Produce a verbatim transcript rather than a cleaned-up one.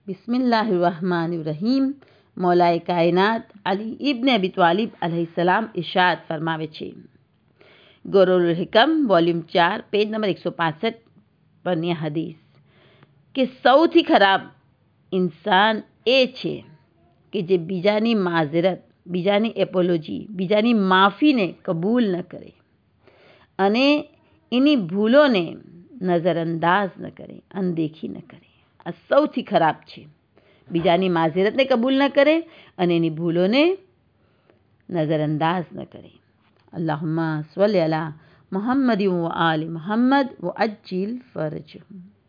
બિસ્મિલ્લાહિર્રહમાનિર્રહીમ। મૌલાએ કાયનાત અલી ઇબ્ન અબી તાલિબ अलैहिस्सलाम इरशाद फरमावे छे। ગોરુલ હિકમ વોલ્યુમ ચાર પેજ નંબર એકસો પાસઠ પરની હદીસ કે સૌથી ખરાબ ઇન્સાન એ છે કે જે બીજાની માઝરત, બીજાની એપોલોજી, બીજાની માફીને કબૂલ ન કરે અને એની ભૂલોને નજરઅંદાજ ન કરે, અનદેખી ન કરે। આ સૌથી ખરાબ છે। બીજાની માઝરતને કબૂલ ન કરે અને એની ભૂલોને નજરઅંદાજ ન કરે। અલ્લાहुम्मा सल्लि अला मुहम्मद व आलि मुहम्मद व अज्जिल फरजहुम।